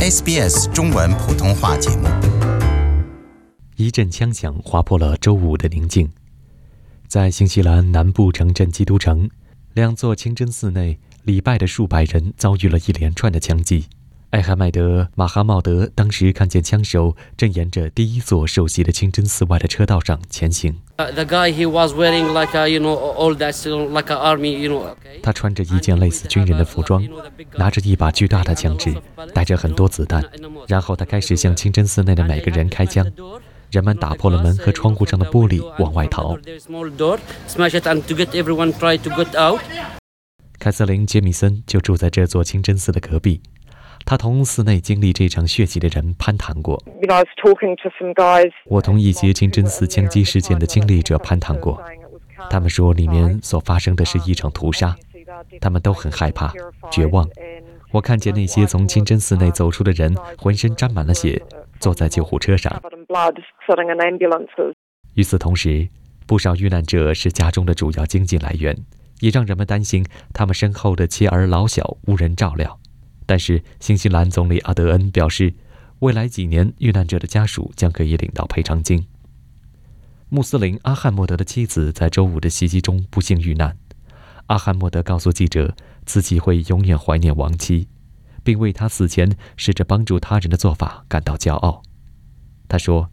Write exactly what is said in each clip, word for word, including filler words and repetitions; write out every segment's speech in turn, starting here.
S B S 中文普通话节目。 一阵枪响划破了周五的宁静，在新西兰南部城镇基督城，两座清真寺内礼拜的数百人遭遇了一连串的枪击。艾哈迈德·马哈茂德当时看见枪手正沿着第一座受袭的清真寺外的车道上前行。他穿着一件类似军人的服装，拿着一把巨大的枪支，带着很多子弹，然后他开始向清真寺内的每个人开枪。人们打破了门和窗户上的玻璃往外逃。凯瑟琳·杰米森就住在这座清真寺的隔壁，他同寺内经历这场血洗的人攀谈过。我同一些清真寺枪击事件的经历者攀谈过，他们说里面所发生的是一场屠杀，他们都很害怕、绝望。我看见那些从清真寺内走出的人浑身沾满了血，坐在救护车上。与此同时，不少遇难者是家中的主要经济来源，也让人们担心他们身后的妻儿老小无人照料。但是新西兰总理阿德恩表示，未来几年遇难者的家属将可以领到赔偿金。穆斯林阿汉默德的妻子在周五的袭击中不幸遇难。阿汉默德告诉记者，自己会永远怀念亡妻，并为他死前试着帮助他人的做法感到骄傲。他说，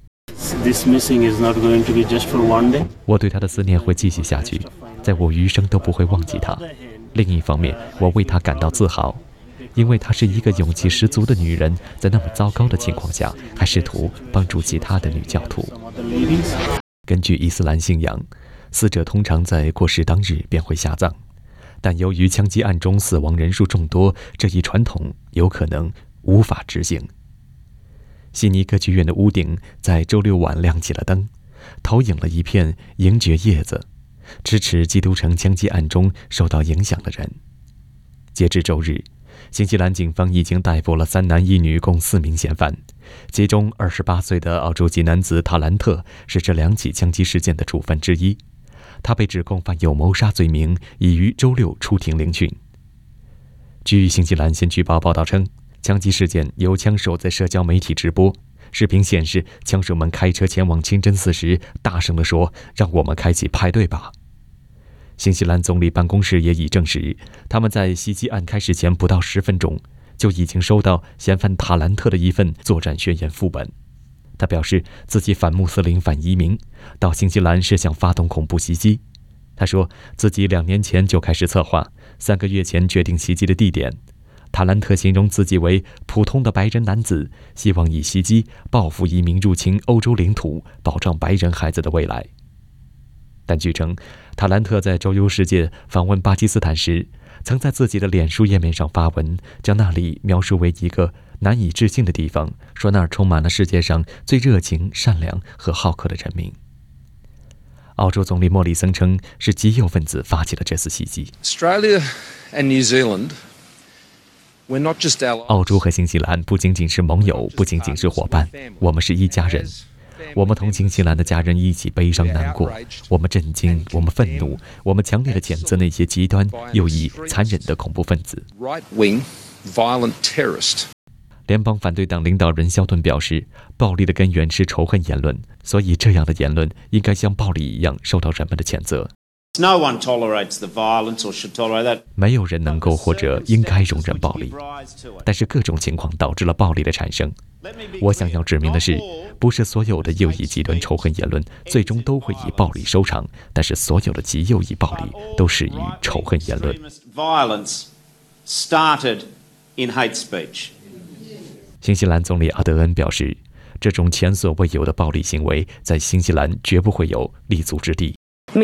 我对他的思念会继续下去，在我余生都不会忘记他。另一方面，我为他感到自豪，因为她是一个勇气十足的女人，在那么糟糕的情况下还试图帮助其他的女教徒。根据伊斯兰信仰，死者通常在过世当日便会下葬，但由于枪击案中死亡人数众多，这一传统有可能无法执行。悉尼歌剧院的屋顶在周六晚亮起了灯，投影了一片银蕨叶子，支持基督城枪击案中受到影响的人。截至周日，新西兰警方已经逮捕了三男一女共四名嫌犯，其中二十八岁的澳洲籍男子塔兰特是这两起枪击事件的主犯之一，他被指控犯有谋杀罪名，已于周六出庭聆讯。据新西兰先驱报报道称，枪击事件由枪手在社交媒体直播，视频显示枪手们开车前往清真寺时大声地说，让我们开启派对吧。新西兰总理办公室也已证实，他们在袭击案开始前不到十分钟就已经收到嫌犯塔兰特的一份作战宣言副本。他表示自己反穆斯林、反移民，到新西兰是想发动恐怖袭击。他说自己两年前就开始策划，三个月前决定袭击的地点。塔兰特形容自己为普通的白人男子，希望以袭击报复移民入侵欧洲领土，保障白人孩子的未来。但据称，塔兰特在周游世界访问巴基斯坦时，曾在自己的脸书页面上发文，将那里描述为一个难以置信的地方，说那儿充满了世界上最热情、善良和好客的人民。澳洲总理莫里森称，是极右分子发起了这次袭击。 Australia and New Zealand, we're not just allies. 澳洲和新西兰不仅仅是盟友，不仅仅是伙伴，我们是一家人。我们同新西兰的家人一起悲伤难过，我们震惊，我们愤怒，我们强烈地谴责那些极端、右翼、残忍的恐怖分子。联邦反对党领导人肖顿表示，暴力的根源是仇恨言论，所以这样的言论应该像暴力一样受到人们的谴责。没有人能够或者应该容忍暴力，但是各种情况导致了暴力的产生。我想要指明的是，不是所有的右翼极端仇恨言论最终都会以暴力收场，但是所有的极右翼暴力都始于仇恨言论。新西兰总理阿德恩表示，这种前所未有的暴力行为在新西兰绝不会有立足之地。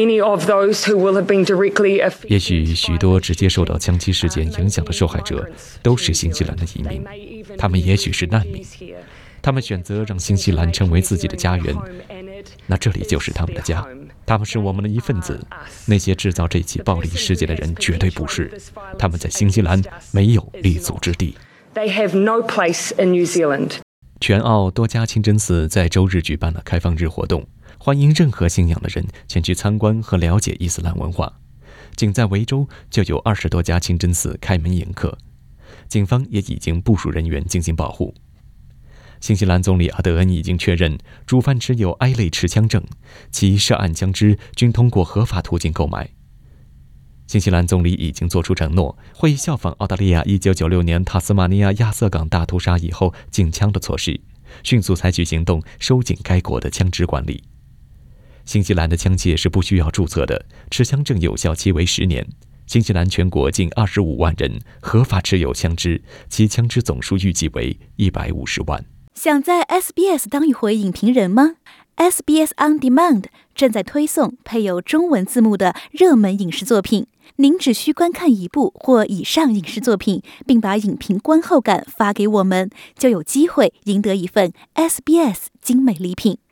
也许许多直接受到枪击事件影响的受害者都是新西兰的移民，他们也许是难民，他们选择让新西兰成为自己的家园，那这里就是他们的家，他们是我们的一份子。那些制造这起暴力事件的人绝对不是，他们在新西兰没有立足之地。全澳多家清真寺在周日举办了开放日活动，欢迎任何信仰的人前去参观和了解伊斯兰文化。仅在维州就有二十多家清真寺开门迎客。 警方也已经部署人员进行保护。新西兰总理阿德恩已经确认，主犯持有 I 类持枪证，其涉案枪支均通过合法途径购买。新西兰总理已经作出承诺，会效仿澳大利亚一九九六年塔斯马尼亚亚瑟港大屠杀以后禁枪的措施，迅速采取行动收紧该国的枪支管理。新西兰的枪械是不需要注册的，持枪证有效期为十年。新西兰全国近二十五万人合法持有枪支，其枪支总数预计为一百五十万。 想在 S B S 当一回影评人吗？ S B S On Demand 正在推送配有中文字幕的热门影视作品，您只需观看一部或以上影视作品，并把影评观后感发给我们，就有机会赢得一份 S B S 精美礼品。